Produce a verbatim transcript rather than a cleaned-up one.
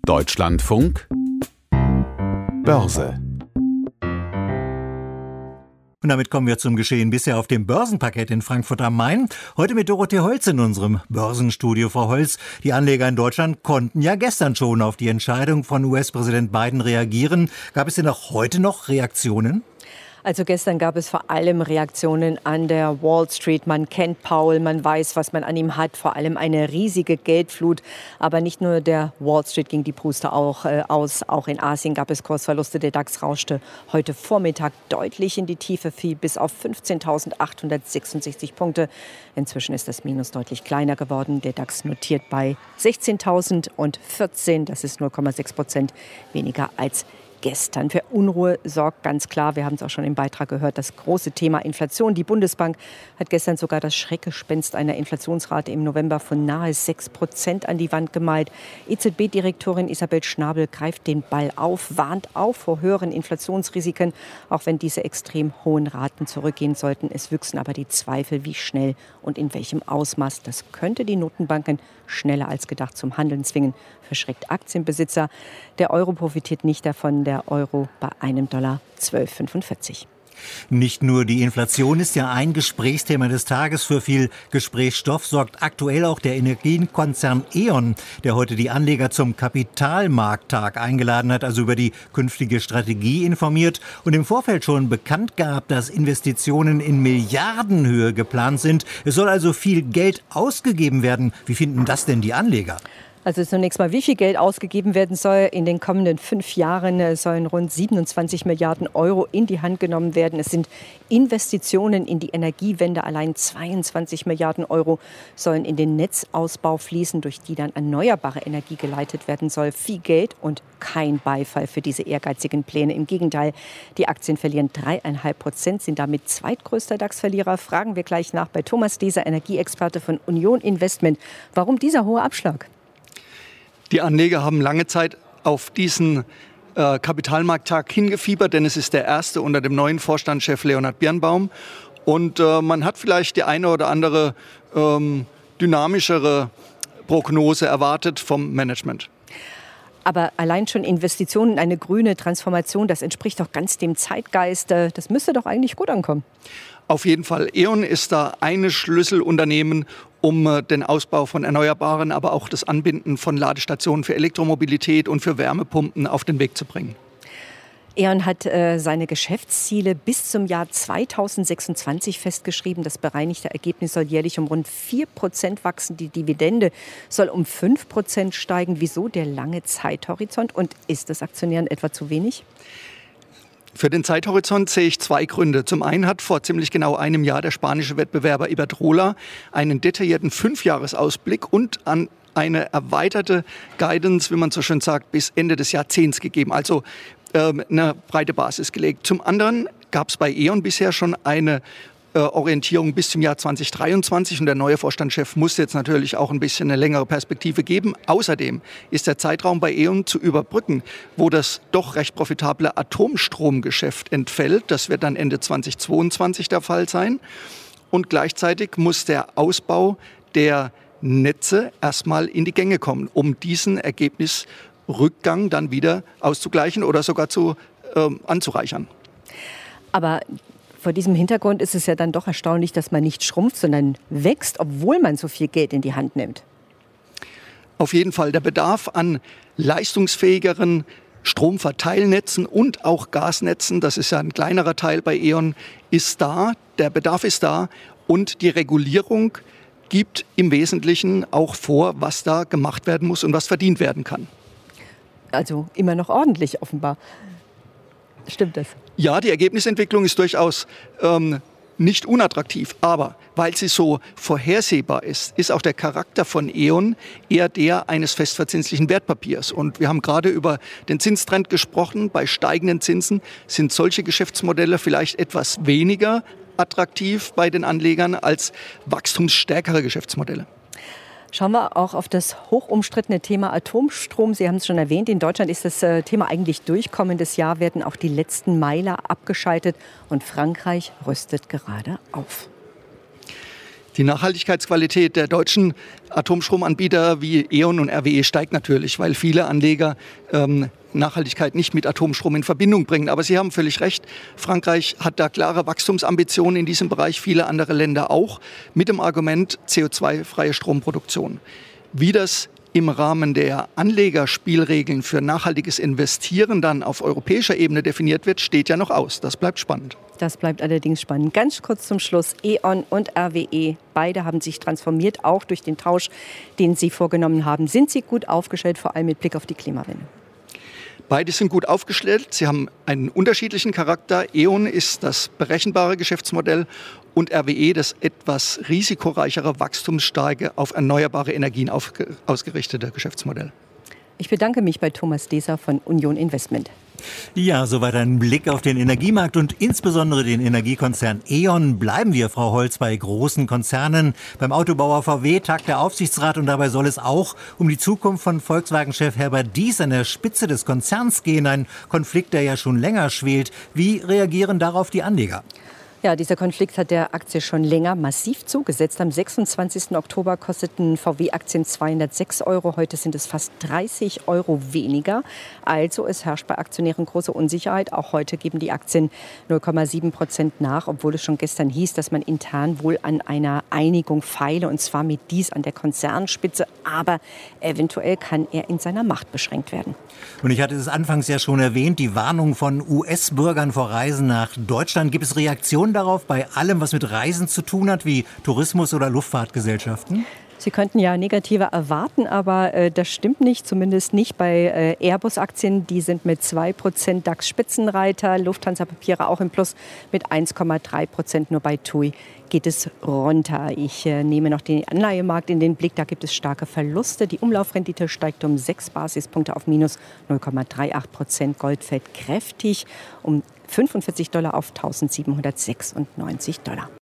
Deutschlandfunk Börse. Und damit kommen wir zum Geschehen bisher auf dem Börsenparkett in Frankfurt am Main. Heute mit Dorothee Holz in unserem Börsenstudio. Frau Holz, die Anleger in Deutschland konnten ja gestern schon auf die Entscheidung von U S-Präsident Biden reagieren. Gab es denn auch heute noch Reaktionen? Also gestern gab es vor allem Reaktionen an der Wall Street. Man kennt Powell, man weiß, was man an ihm hat. Vor allem eine riesige Geldflut. Aber nicht nur der Wall Street ging die Puste auch äh, aus. Auch in Asien gab es Kursverluste. Der DAX rauschte heute Vormittag deutlich in die Tiefe, fiel bis auf fünfzehntausendachthundertsechsundsechzig Punkte. Inzwischen ist das Minus deutlich kleiner geworden. Der DAX notiert bei sechzehntausendvierzehn. Das ist null Komma sechs Prozent weniger als gestern. Für Unruhe sorgt ganz klar, wir haben es auch schon im Beitrag gehört, das große Thema Inflation. Die Bundesbank hat gestern sogar das Schreckgespenst einer Inflationsrate im November von nahe sechs Prozent an die Wand gemalt. E Z B-Direktorin Isabel Schnabel greift den Ball auf, warnt auf vor höheren Inflationsrisiken, auch wenn diese extrem hohen Raten zurückgehen sollten. Es wüchsen aber die Zweifel, wie schnell und in welchem Ausmaß. Das könnte die Notenbanken schneller als gedacht zum Handeln zwingen, verschreckt Aktienbesitzer. Der Euro profitiert nicht davon, der Euro bei einem Dollar zwölf Komma fünfundvierzig. Nicht nur die Inflation ist ja ein Gesprächsthema des Tages. Für viel Gesprächsstoff sorgt aktuell auch der Energiekonzern E.ON, der heute die Anleger zum Kapitalmarkttag eingeladen hat, also über die künftige Strategie informiert und im Vorfeld schon bekannt gab, dass Investitionen in Milliardenhöhe geplant sind. Es soll also viel Geld ausgegeben werden. Wie finden das denn die Anleger? Also zunächst mal, wie viel Geld ausgegeben werden soll. In den kommenden fünf Jahren sollen rund siebenundzwanzig Milliarden Euro in die Hand genommen werden. Es sind Investitionen in die Energiewende. Allein zweiundzwanzig Milliarden Euro sollen in den Netzausbau fließen, durch die dann erneuerbare Energie geleitet werden soll. Viel Geld und kein Beifall für diese ehrgeizigen Pläne. Im Gegenteil, die Aktien verlieren drei Komma fünf Prozent, sind damit zweitgrößter DAX-Verlierer. Fragen wir gleich nach bei Thomas Deser, Energieexperte von Union Investment. Warum dieser hohe Abschlag? Die Anleger haben lange Zeit auf diesen äh, Kapitalmarkttag hingefiebert, denn es ist der erste unter dem neuen Vorstandschef Leonhard Birnbaum. Und äh, man hat vielleicht die eine oder andere ähm, dynamischere Prognose erwartet vom Management. Aber allein schon Investitionen in eine grüne Transformation, das entspricht doch ganz dem Zeitgeist. Das müsste doch eigentlich gut ankommen. Auf jeden Fall. E.ON ist da eine Schlüsselunternehmen, um den Ausbau von Erneuerbaren, aber auch das Anbinden von Ladestationen für Elektromobilität und für Wärmepumpen auf den Weg zu bringen. E.ON hat äh, seine Geschäftsziele bis zum Jahr zweitausendsechsundzwanzig festgeschrieben. Das bereinigte Ergebnis soll jährlich um rund vier Prozent wachsen. Die Dividende soll um fünf Prozent steigen. Wieso der lange Zeithorizont? Und ist das Aktionären etwa zu wenig? Für den Zeithorizont sehe ich zwei Gründe. Zum einen hat vor ziemlich genau einem Jahr der spanische Wettbewerber Iberdrola einen detaillierten Fünfjahresausblick und an eine erweiterte Guidance, wie man so schön sagt, bis Ende des Jahrzehnts gegeben. Also ähm, eine breite Basis gelegt. Zum anderen gab es bei E.ON bisher schon eine äh, Orientierung bis zum Jahr zweitausenddreiundzwanzig und der neue Vorstandschef muss jetzt natürlich auch ein bisschen eine längere Perspektive geben. Außerdem ist der Zeitraum bei E.ON zu überbrücken, wo das doch recht profitable Atomstromgeschäft entfällt. Das wird dann Ende zweitausendzweiundzwanzig der Fall sein. Und gleichzeitig muss der Ausbau der Netze erstmal in die Gänge kommen, um diesen Ergebnisrückgang dann wieder auszugleichen oder sogar zu, ähm, anzureichern. Aber vor diesem Hintergrund ist es ja dann doch erstaunlich, dass man nicht schrumpft, sondern wächst, obwohl man so viel Geld in die Hand nimmt. Auf jeden Fall. Der Bedarf an leistungsfähigeren Stromverteilnetzen und auch Gasnetzen, das ist ja ein kleinerer Teil bei E.ON, ist da. Der Bedarf ist da und die Regulierung gibt im Wesentlichen auch vor, was da gemacht werden muss und was verdient werden kann. Also immer noch ordentlich offenbar. Stimmt das? Ja, die Ergebnisentwicklung ist durchaus ähm, nicht unattraktiv, aber weil sie so vorhersehbar ist, ist auch der Charakter von E.ON eher der eines festverzinslichen Wertpapiers. Und wir haben gerade über den Zinstrend gesprochen. Bei steigenden Zinsen sind solche Geschäftsmodelle vielleicht etwas weniger attraktiv bei den Anlegern als wachstumsstärkere Geschäftsmodelle. Schauen wir auch auf das hochumstrittene Thema Atomstrom. Sie haben es schon erwähnt, in Deutschland ist das Thema eigentlich durch. Kommendes Jahr werden auch die letzten Meiler abgeschaltet und Frankreich rüstet gerade auf. Die Nachhaltigkeitsqualität der deutschen Atomstromanbieter wie E.ON und R W E steigt natürlich, weil viele Anleger ähm, Nachhaltigkeit nicht mit Atomstrom in Verbindung bringen. Aber Sie haben völlig recht, Frankreich hat da klare Wachstumsambitionen in diesem Bereich, viele andere Länder auch, mit dem Argument C O zwei freie Stromproduktion. Wie das im Rahmen der Anlegerspielregeln für nachhaltiges Investieren dann auf europäischer Ebene definiert wird, steht ja noch aus. Das bleibt spannend. Das bleibt allerdings spannend. Ganz kurz zum Schluss. E.ON und R W E, beide haben sich transformiert, auch durch den Tausch, den Sie vorgenommen haben. Sind Sie gut aufgestellt, vor allem mit Blick auf die Klimawende? Beide sind gut aufgestellt. Sie haben einen unterschiedlichen Charakter. E.ON ist das berechenbare Geschäftsmodell und R W E das etwas risikoreichere, wachstumsstarke, auf erneuerbare Energien ausgerichtete Geschäftsmodell. Ich bedanke mich bei Thomas Deser von Union Investment. Ja, soweit ein Blick auf den Energiemarkt und insbesondere den Energiekonzern E.ON. Bleiben wir, Frau Holz, bei großen Konzernen. Beim Autobauer V W tagt der Aufsichtsrat und dabei soll es auch um die Zukunft von Volkswagen-Chef Herbert Diess an der Spitze des Konzerns gehen. Ein Konflikt, der ja schon länger schwelt. Wie reagieren darauf die Anleger? Ja, dieser Konflikt hat der Aktie schon länger massiv zugesetzt. Am sechsundzwanzigsten Oktober kosteten V W-Aktien zweihundertsechs Euro. Heute sind es fast dreißig Euro weniger. Also es herrscht bei Aktionären große Unsicherheit. Auch heute geben die Aktien null Komma sieben Prozent nach, obwohl es schon gestern hieß, dass man intern wohl an einer Einigung feile, und zwar mit Diess an der Konzernspitze. Aber eventuell kann er in seiner Macht beschränkt werden. Und ich hatte es anfangs ja schon erwähnt, die Warnung von U S-Bürgern vor Reisen nach Deutschland. Gibt es Reaktionen darauf bei allem, was mit Reisen zu tun hat, wie Tourismus oder Luftfahrtgesellschaften? Sie könnten ja negativer erwarten, aber äh, das stimmt nicht, zumindest nicht bei äh, Airbus-Aktien. Die sind mit zwei Prozent DAX-Spitzenreiter, Lufthansa-Papiere auch im Plus mit eins Komma drei Prozent. Nur bei T U I geht es runter. Ich äh, nehme noch den Anleihemarkt in den Blick. Da gibt es starke Verluste. Die Umlaufrendite steigt um sechs Basispunkte auf minus null Komma achtunddreißig Prozent. Gold fällt kräftig um fünfundvierzig Dollar auf eintausendsiebenhundertsechsundneunzig Dollar.